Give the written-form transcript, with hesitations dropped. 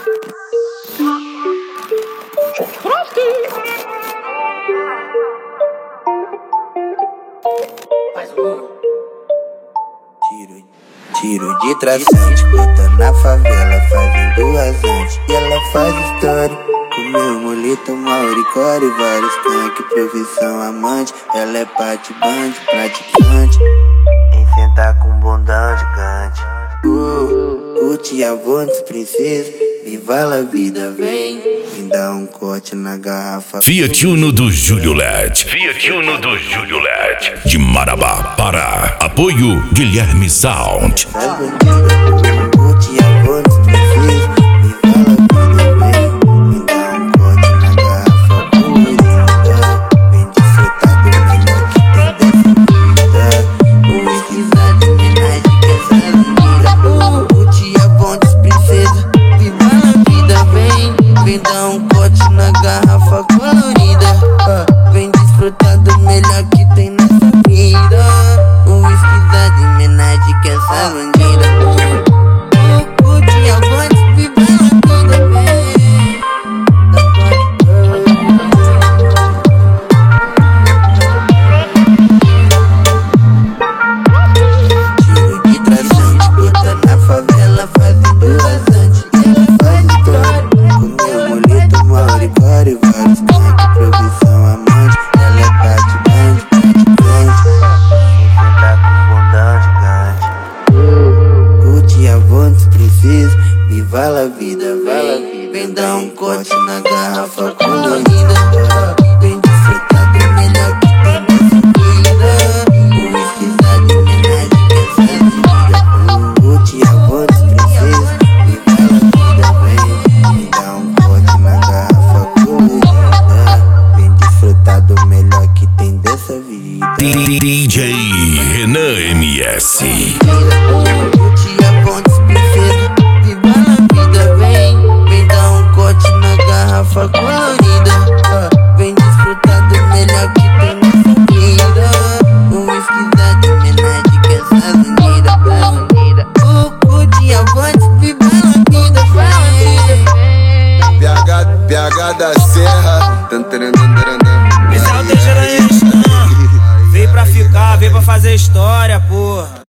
Tiro de traçante, bota na favela, fazendo rasante. E ela faz história, comeu molito, mauricore, vários tanques, profissão amante. Ela é patibante, praticante, em sentar com bundão gigante. Curte a voz, princesa, viva a vida, vem. Me dá um corte na garrafa. Fiat Uno do Júlio LED. Fiat Uno do Júlio LED. De Marabá, Pará. Apoio Guilherme Sound. Curte a voz, princesa, viva a vida, vem. Me dá um corte na garrafa colorida. Vem desfrutar do melhor que tem dessa vida. Vou esquisar de homenagem que essa linda. Curte a voz, princesa, viva a vida, vem. Vem dar um corte na garrafa colorida. Vem desfrutar do melhor que tem nessa vida. Um whisky de homenagem que essa bandida. Curte a voz, viva a vida, vem. Tiro de traçante, bota na favela, fazendo rasante. Mauricore, vários cantos, profissão amante. Ela é patibante, praticante, sem sentar com bundão gigante. Curte a voz, princesa, viva a vida, vem. Vem dar um corte na garrafa colorida. Vem desfrutar do melhor que tem nessa vida. Um esquisar de homenagem que essa vida. Curte a voz, princesa, viva a vida, vem. Vem dar um corte na garrafa colorida. Vem desfrutar do melhor que tem dessa vida. DJ Renan MS. Curte a voz, princesa, viva a vida, vem. Vem dar um corte na garrafa colorida. Vem desfrutar do melhor que tem nessa vida. Um whisky de homenagem que essa bandida. Curte a voz, viva a vida, vem. PH da Serra. Esse é o Teixeira Restan. Veio pra ficar, veio pra fazer história, porra.